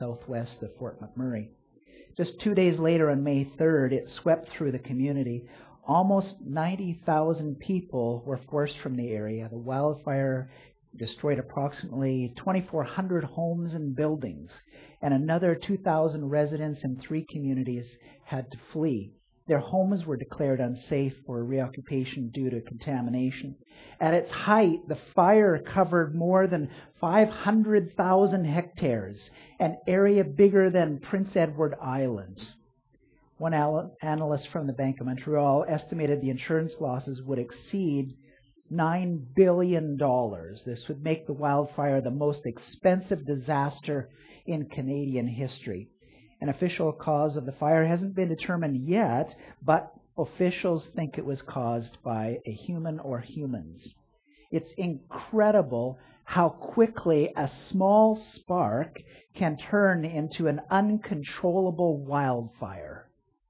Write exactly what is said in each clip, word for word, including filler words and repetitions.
southwest of Fort McMurray. Just two days later, on May third, it swept through the community. Almost ninety thousand people were forced from the area. The wildfire destroyed approximately twenty-four hundred homes and buildings, and another two thousand residents in three communities had to flee. Their homes were declared unsafe for reoccupation due to contamination. At its height, the fire covered more than five hundred thousand hectares, an area bigger than Prince Edward Island. One analyst from the Bank of Montreal estimated the insurance losses would exceed nine billion dollars. This would make the wildfire the most expensive disaster in Canadian history. An official cause of the fire hasn't been determined yet, but officials think it was caused by a human or humans. It's incredible how quickly a small spark can turn into an uncontrollable wildfire.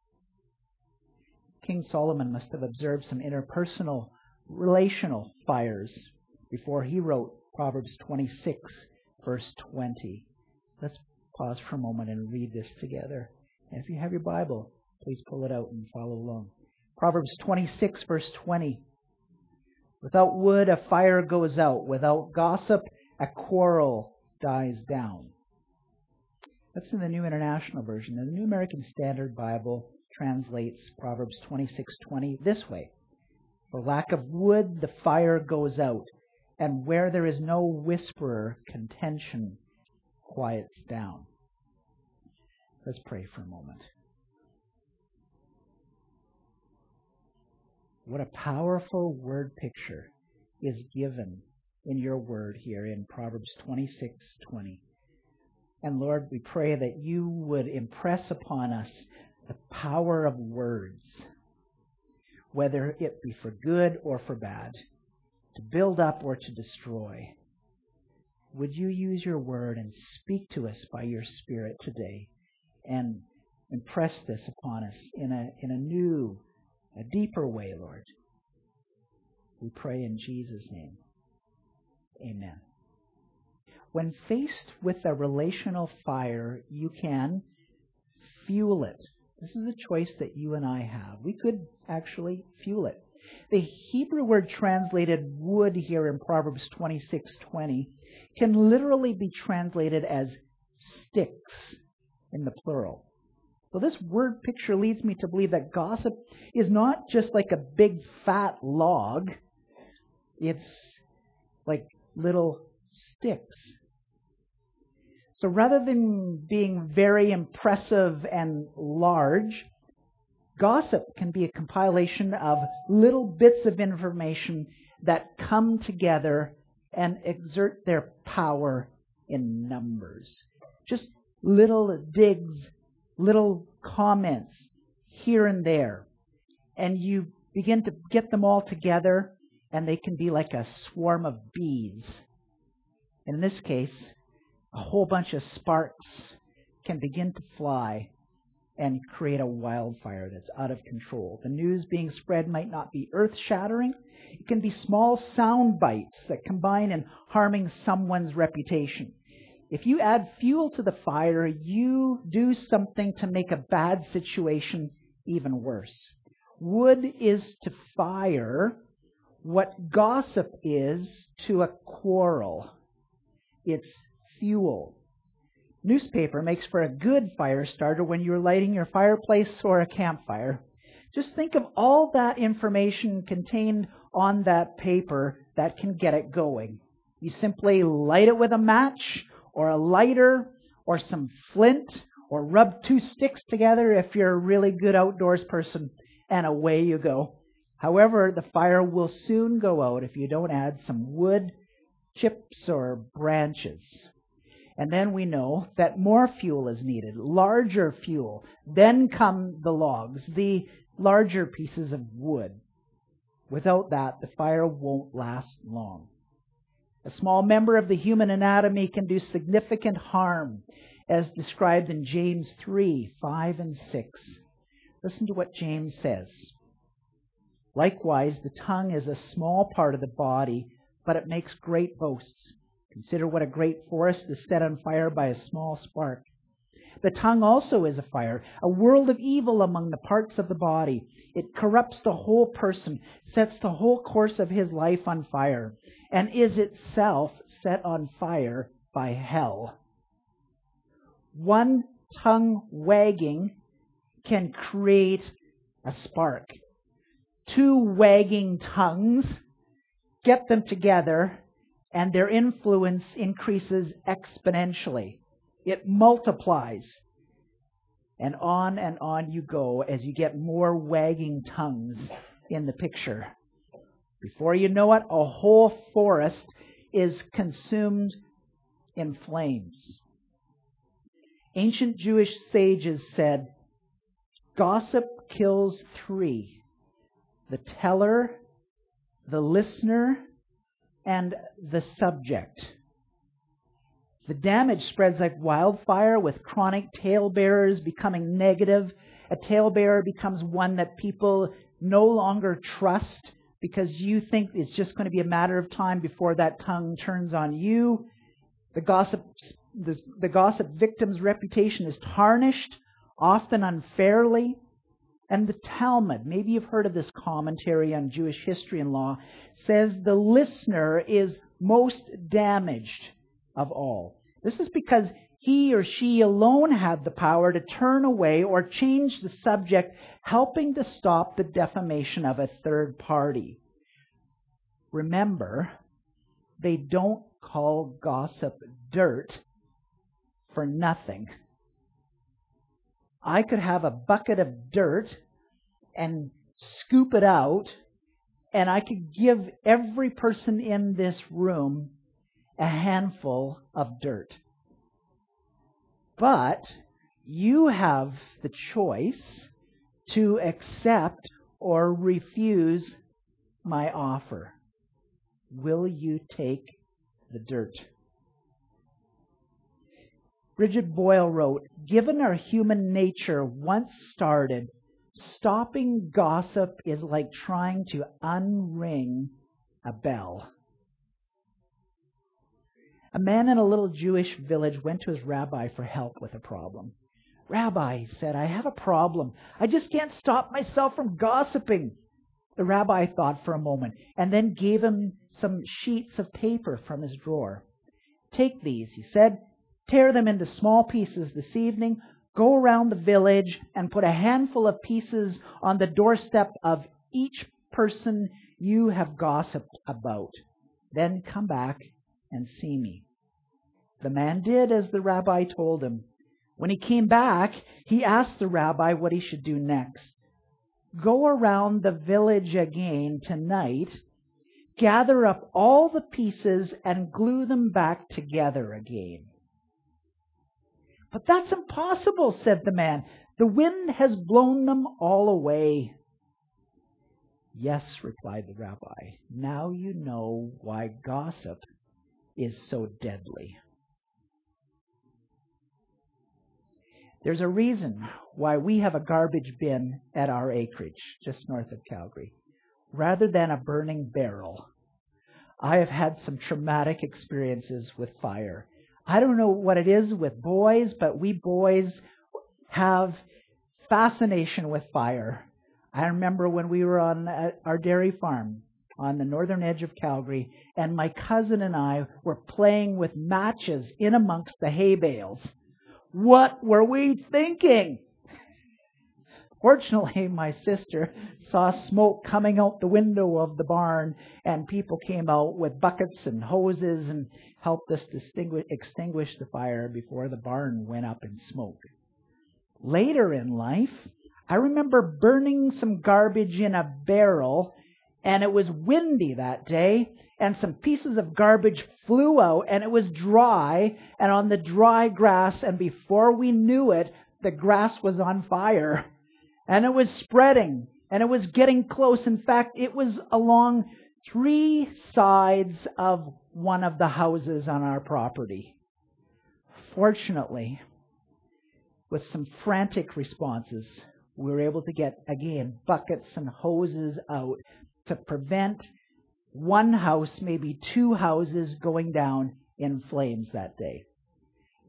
King Solomon must have observed some interpersonal, relational fires before he wrote Proverbs twenty-six, verse twenty. Let's pause for a moment and read this together. And if you have your Bible, please pull it out and follow along. Proverbs twenty-six, verse twenty. Without wood, a fire goes out. Without gossip, a quarrel dies down. That's in the New International Version. The New American Standard Bible translates Proverbs twenty-six twenty this way. For lack of wood, the fire goes out, and where there is no whisperer, contention quiets down. Let's pray for a moment. What a powerful word picture is given in your word here in Proverbs twenty-six twenty. And Lord, we pray that you would impress upon us the power of words, whether it be for good or for bad, to build up or to destroy. Would you use your word and speak to us by your Spirit today and impress this upon us in a, in a new, a deeper way, Lord? We pray in Jesus' name. Amen. When faced with a relational fire, you can fuel it. This is a choice that you and I have. We could actually fuel it. The Hebrew word translated wood here in Proverbs twenty-six twenty can literally be translated as sticks in the plural. So this word picture leads me to believe that gossip is not just like a big fat log. It's like little sticks. So rather than being very impressive and large, gossip can be a compilation of little bits of information that come together and exert their power in numbers. Just little digs, little comments here and there. And you begin to get them all together, and they can be like a swarm of bees. And in this case, a whole bunch of sparks can begin to fly and create a wildfire that's out of control. The news being spread might not be earth-shattering. It can be small sound bites that combine in harming someone's reputation. If you add fuel to the fire, you do something to make a bad situation even worse. Wood is to fire what gossip is to a quarrel. It's fuel. Newspaper makes for a good fire starter when you're lighting your fireplace or a campfire. Just think of all that information contained on that paper that can get it going. You simply light it with a match or a lighter or some flint or rub two sticks together if you're a really good outdoors person, and away you go. However, the fire will soon go out if you don't add some wood, chips, or branches. And then we know that more fuel is needed, larger fuel. Then come the logs, the larger pieces of wood. Without that, the fire won't last long. A small member of the human anatomy can do significant harm, as described in James three, five and six. Listen to what James says. Likewise, the tongue is a small part of the body, but it makes great boasts. Consider what a great forest is set on fire by a small spark. The tongue also is a fire, a world of evil among the parts of the body. It corrupts the whole person, sets the whole course of his life on fire, and is itself set on fire by hell. One tongue wagging can create a spark. Two wagging tongues, get them together, and their influence increases exponentially. It multiplies. And on and on you go as you get more wagging tongues in the picture. Before you know it, a whole forest is consumed in flames. Ancient Jewish sages said, gossip kills three: the teller, the listener, and the subject. The damage spreads like wildfire, with chronic talebearers becoming negative. A talebearer becomes one that people no longer trust because you think it's just going to be a matter of time before that tongue turns on you. The gossip, the, the gossip victim's reputation is tarnished, often unfairly. And the Talmud, maybe you've heard of this commentary on Jewish history and law, says the listener is most damaged of all. This is because he or she alone had the power to turn away or change the subject, helping to stop the defamation of a third party. Remember, they don't call gossip dirt for nothing. I could have a bucket of dirt and scoop it out, and I could give every person in this room a handful of dirt. But you have the choice to accept or refuse my offer. Will you take the dirt? Bridget Boyle wrote, given our human nature once started, stopping gossip is like trying to unring a bell. A man in a little Jewish village went to his rabbi for help with a problem. Rabbi, he said, I have a problem. I just can't stop myself from gossiping. The rabbi thought for a moment and then gave him some sheets of paper from his drawer. Take these, he said. Tear them into small pieces this evening. Go around the village and put a handful of pieces on the doorstep of each person you have gossiped about. Then come back and see me. The man did as the rabbi told him. When he came back, he asked the rabbi what he should do next. Go around the village again tonight, gather up all the pieces and glue them back together again. But that's impossible, said the man. The wind has blown them all away. Yes, replied the rabbi. Now you know why gossip is so deadly. There's a reason why we have a garbage bin at our acreage, just north of Calgary, rather than a burning barrel. I have had some traumatic experiences with fire. I don't know what it is with boys, but we boys have fascination with fire. I remember when we were on our dairy farm on the northern edge of Calgary, and my cousin and I were playing with matches in amongst the hay bales. What were we thinking? Fortunately, my sister saw smoke coming out the window of the barn, and people came out with buckets and hoses and helped us distinguish, extinguish the fire before the barn went up in smoke. Later in life, I remember burning some garbage in a barrel, and it was windy that day, and some pieces of garbage flew out, and it was dry, and on the dry grass, and before we knew it, the grass was on fire. And it was spreading, and it was getting close. In fact, it was along three sides of one of the houses on our property. Fortunately, with some frantic responses, we were able to get, again, buckets and hoses out to prevent one house, maybe two houses, going down in flames that day.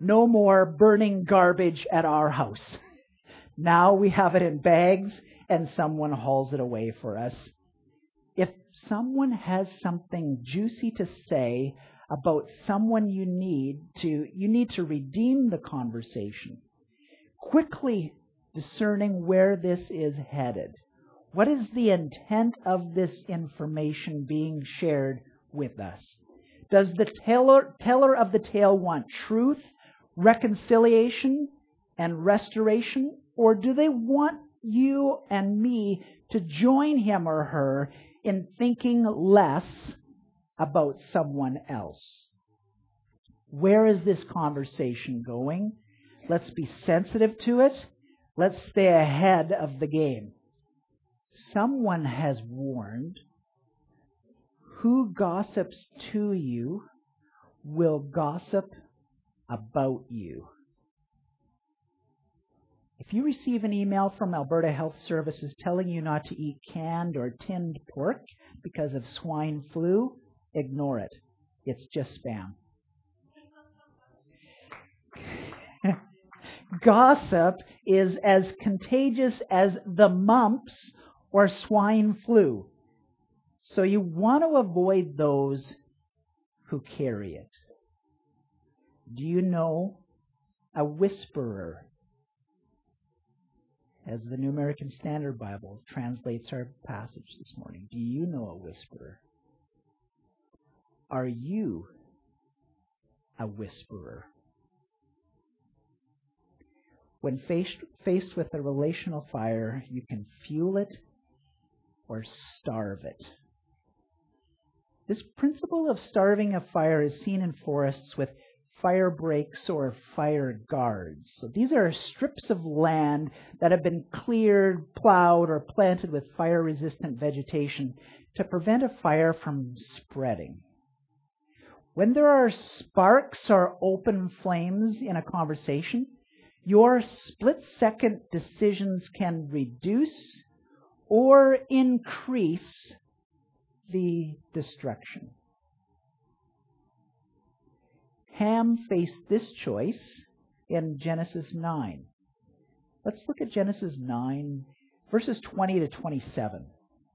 No more burning garbage at our house. Now we have it in bags and someone hauls it away for us. If someone has something juicy to say about someone you need to, you need to redeem the conversation, quickly discerning where this is headed. What is the intent of this information being shared with us? Does the teller, teller of the tale want truth, reconciliation, and restoration? Or do they want you and me to join him or her in thinking less about someone else? Where is this conversation going? Let's be sensitive to it. Let's stay ahead of the game. Someone has warned, who gossips to you will gossip about you. If you receive an email from Alberta Health Services telling you not to eat canned or tinned pork because of swine flu, ignore it. It's just spam. Gossip is as contagious as the mumps or swine flu. So you want to avoid those who carry it. Do you know a whisperer? As the New American Standard Bible translates our passage this morning, do you know a whisperer? Are you a whisperer? When faced, faced with a relational fire, you can fuel it or starve it. This principle of starving a fire is seen in forests with fire breaks or fire guards. So these are strips of land that have been cleared, plowed, or planted with fire-resistant vegetation to prevent a fire from spreading. When there are sparks or open flames in a conversation, your split-second decisions can reduce or increase the destruction. Ham faced this choice in Genesis nine. Let's look at Genesis nine, verses twenty to twenty-seven.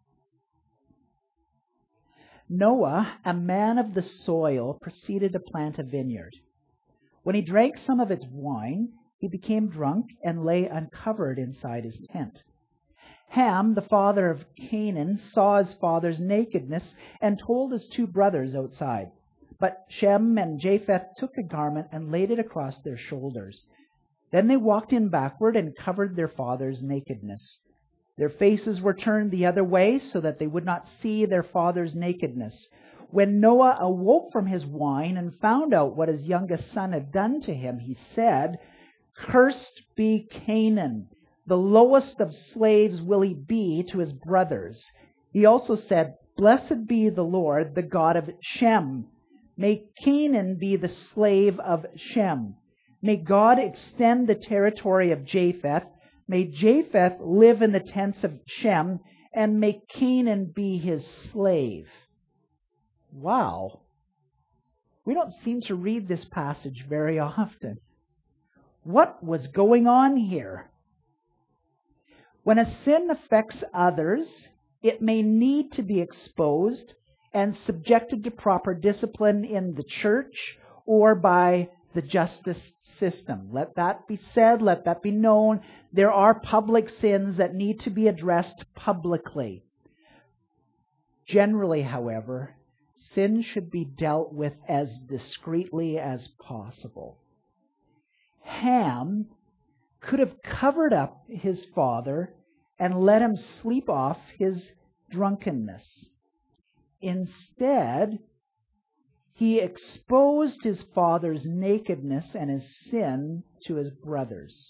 Noah, a man of the soil, proceeded to plant a vineyard. When he drank some of its wine, he became drunk and lay uncovered inside his tent. Ham, the father of Canaan, saw his father's nakedness and told his two brothers outside. But Shem and Japheth took a garment and laid it across their shoulders. Then they walked in backward and covered their father's nakedness. Their faces were turned the other way so that they would not see their father's nakedness. When Noah awoke from his wine and found out what his youngest son had done to him, he said, "Cursed be Canaan. The lowest of slaves will he be to his brothers." He also said, "Blessed be the Lord, the God of Shem. May Canaan be the slave of Shem. May God extend the territory of Japheth. May Japheth live in the tents of Shem, and may Canaan be his slave." Wow. We don't seem to read this passage very often. What was going on here? When a sin affects others, it may need to be exposed and subjected to proper discipline in the church or by the justice system. Let that be said, let that be known. There are public sins that need to be addressed publicly. Generally, however, sin should be dealt with as discreetly as possible. Ham could have covered up his father and let him sleep off his drunkenness. Instead, he exposed his father's nakedness and his sin to his brothers.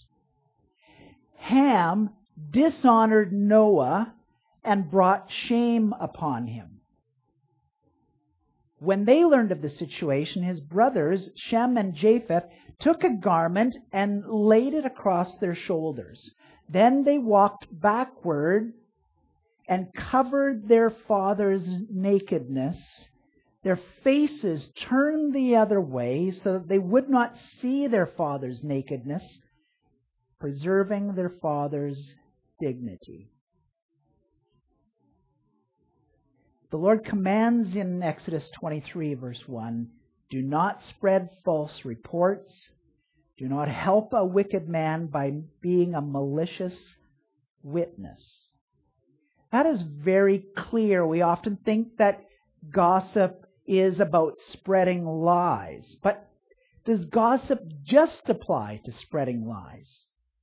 Ham dishonored Noah and brought shame upon him. When they learned of the situation, his brothers, Shem and Japheth, took a garment and laid it across their shoulders. Then they walked backward and covered their father's nakedness. their faces turned the other way so that they would not see their father's nakedness, preserving their father's dignity. The Lord commands in Exodus twenty-three, verse one, do not spread false reports. Do not help a wicked man by being a malicious witness. That is very clear. We often think that gossip is about spreading lies. But does gossip just apply to spreading lies?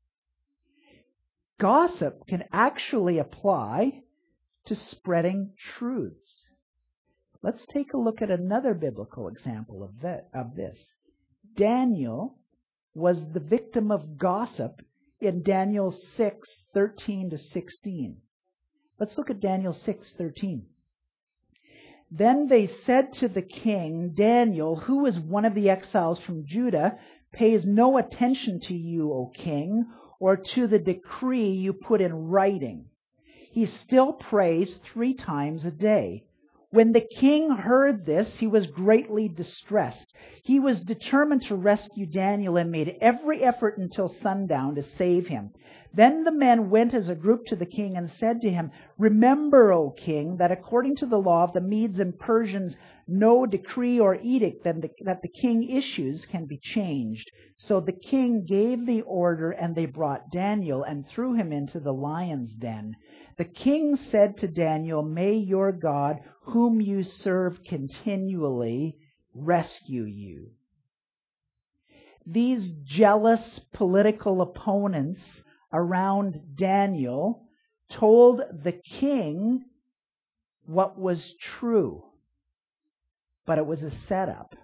Gossip can actually apply to spreading truths. Let's take a look at another biblical example of that, of this. Daniel was the victim of gossip in Daniel six, thirteen to sixteen. Let's look at Daniel six, thirteen. Then they said to the king, Daniel, who is one of the exiles from Judah, pays no attention to you, O king, or to the decree you put in writing. He still prays three times a day. When the king heard this, he was greatly distressed. He was determined to rescue Daniel and made every effort until sundown to save him. Then the men went as a group to the king and said to him, Remember, O king, that according to the law of the Medes and Persians, no decree or edict that the, that the king issues can be changed. So the king gave the order, and they brought Daniel and threw him into the lion's den. The king said to Daniel, May your God, whom you serve continually, rescue you. These jealous political opponents around Daniel told the king what was true, but it was a setup.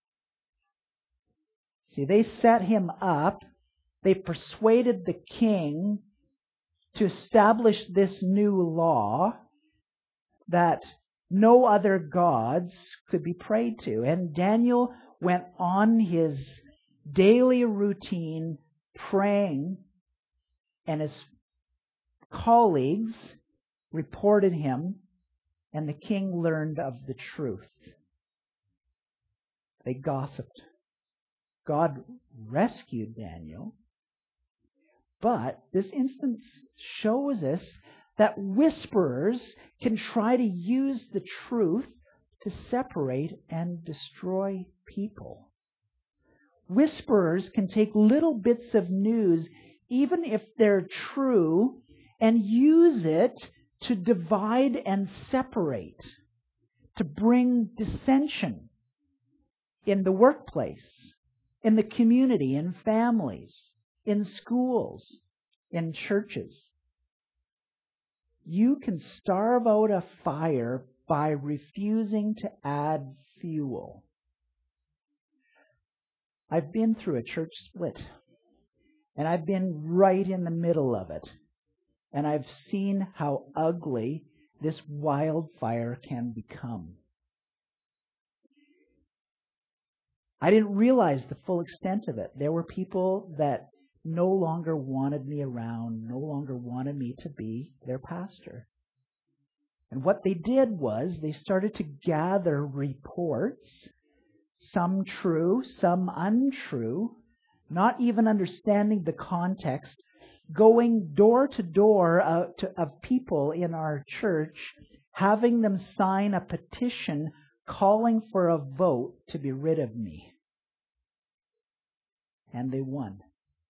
See, they set him up. They persuaded the king to establish this new law that no other gods could be prayed to. And Daniel went on his daily routine praying, and his colleagues reported him, and the king learned of the truth. They gossiped. God rescued Daniel, but this instance shows us that whisperers can try to use the truth to separate and destroy people. Whisperers can take little bits of news, even if they're true, and use it to divide and separate, to bring dissension in the workplace, in the community, in families, in schools, in churches. You can starve out a fire by refusing to add fuel. I've been through a church split, and I've been right in the middle of it, and I've seen how ugly this wildfire can become. I didn't realize the full extent of it. There were people that no longer wanted me around, no longer wanted me to be their pastor. And what they did was they started to gather reports, some true, some untrue, not even understanding the context, going door to door uh, to, of people in our church, having them sign a petition calling for a vote to be rid of me. And they won.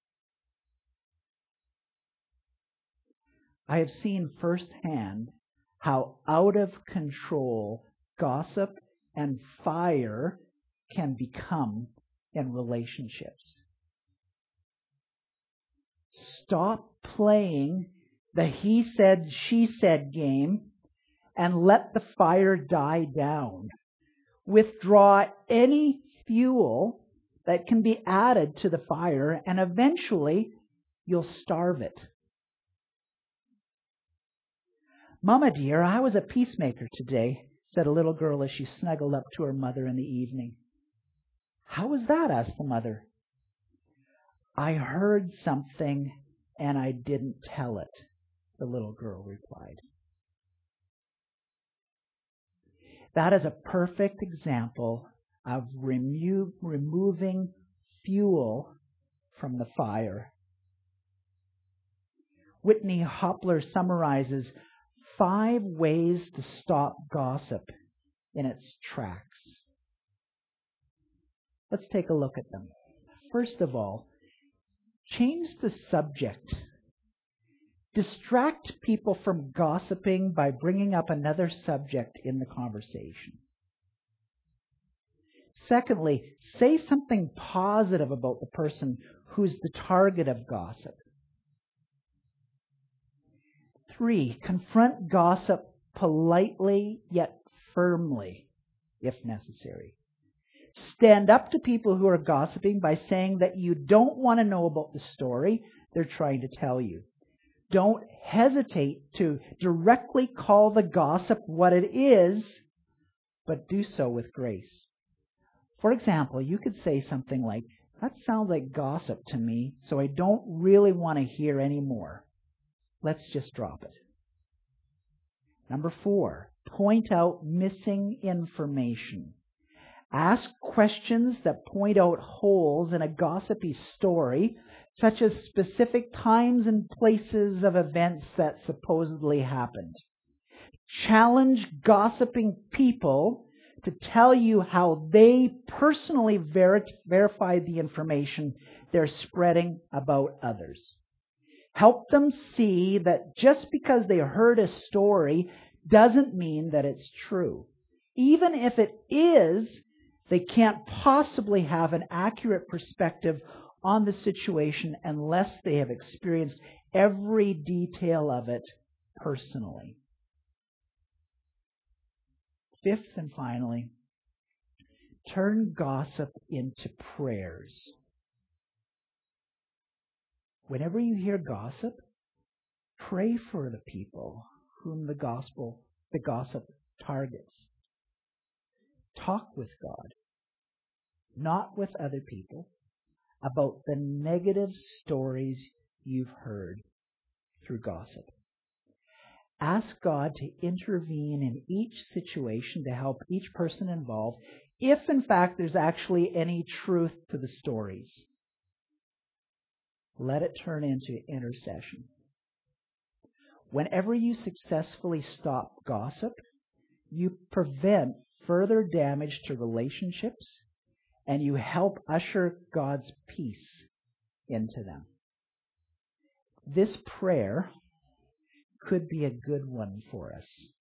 I have seen firsthand how out of control gossip and fire can become in relationships. Stop playing the he said, she said game and let the fire die down. Withdraw any fuel that can be added to the fire, and eventually you'll starve it. Mama dear, I was a peacemaker today, said a little girl as she snuggled up to her mother in the evening. How was that? Asked the mother. I heard something and I didn't tell it, the little girl replied. That is a perfect example of remo- removing fuel from the fire. Whitney Hopler summarizes five ways to stop gossip in its tracks. Let's take a look at them. First of all, change the subject. Distract people from gossiping by bringing up another subject in the conversation. Secondly, say something positive about the person who's the target of gossip. Three, confront gossip politely yet firmly, if necessary. Stand up to people who are gossiping by saying that you don't want to know about the story they're trying to tell you. Don't hesitate to directly call the gossip what it is, but do so with grace. For example, you could say something like, "That sounds like gossip to me, so I don't really want to hear any more. Let's just drop it." Number four, point out missing information. Ask questions that point out holes in a gossipy story, such as specific times and places of events that supposedly happened. Challenge gossiping people to tell you how they personally ver- verified the information they're spreading about others. Help them see that just because they heard a story doesn't mean that it's true. Even if it is, they can't possibly have an accurate perspective on the situation unless they have experienced every detail of it personally. Fifth and finally, turn gossip into prayers. Whenever you hear gossip, pray for the people whom the gospel, the gossip targets. Talk with God, not with other people, about the negative stories you've heard through gossip. Ask God to intervene in each situation to help each person involved, if in fact there's actually any truth to the stories. Let it turn into intercession. Whenever you successfully stop gossip, you prevent further damage to relationships, and you help usher God's peace into them. This prayer could be a good one for us.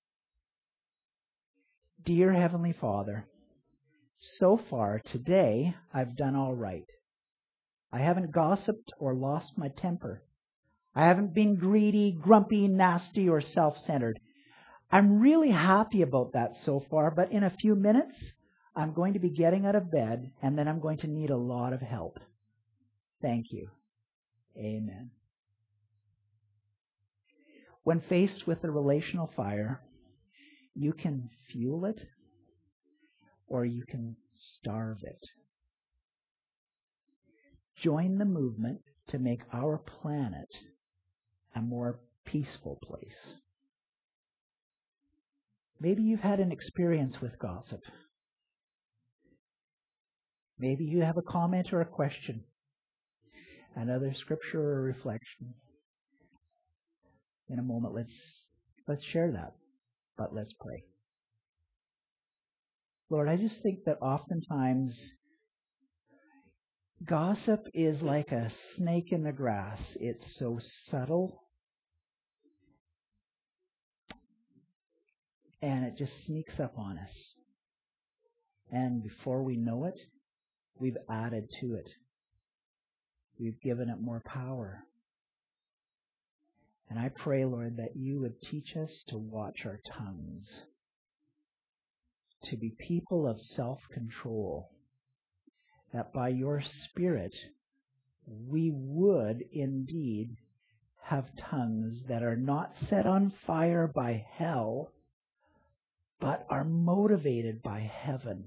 Dear Heavenly Father, so far today I've done all right. I haven't gossiped or lost my temper. I haven't been greedy, grumpy, nasty, or self-centered. I'm really happy about that so far, but in a few minutes, I'm going to be getting out of bed, and then I'm going to need a lot of help. Thank you. Amen. When faced with a relational fire, you can fuel it or you can starve it. Join the movement to make our planet a more peaceful place. Maybe you've had an experience with gossip. Maybe you have a comment or a question, another scripture or reflection. In a moment, let's let's share that, but let's pray. Lord, I just think that oftentimes gossip is like a snake in the grass. It's so subtle, and it just sneaks up on us. And before we know it, we've added to it. We've given it more power. And I pray, Lord, that you would teach us to watch our tongues, to be people of self-control, that by your Spirit we would indeed have tongues that are not set on fire by hell, but are motivated by heaven.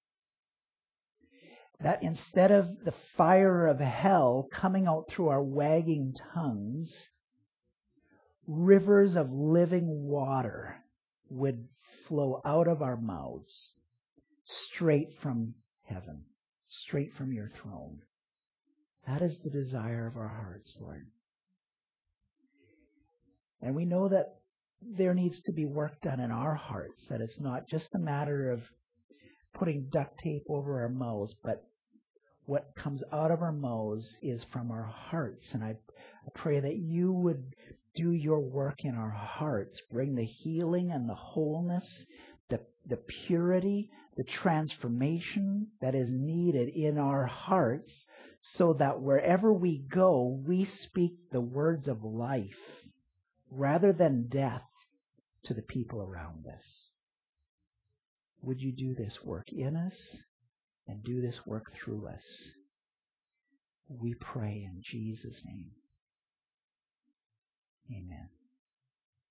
That instead of the fire of hell coming out through our wagging tongues, rivers of living water would flow out of our mouths straight from heaven, straight from your throne. That is the desire of our hearts, Lord. And we know that there needs to be work done in our hearts, that it's not just a matter of putting duct tape over our mouths, but what comes out of our mouths is from our hearts. And I, I pray that you would do your work in our hearts, bring the healing and the wholeness, the, the purity, the transformation that is needed in our hearts, so that wherever we go, we speak the words of life rather than death to the people around us. Would you do this work in us and do this work through us? We pray in Jesus' name. Amen.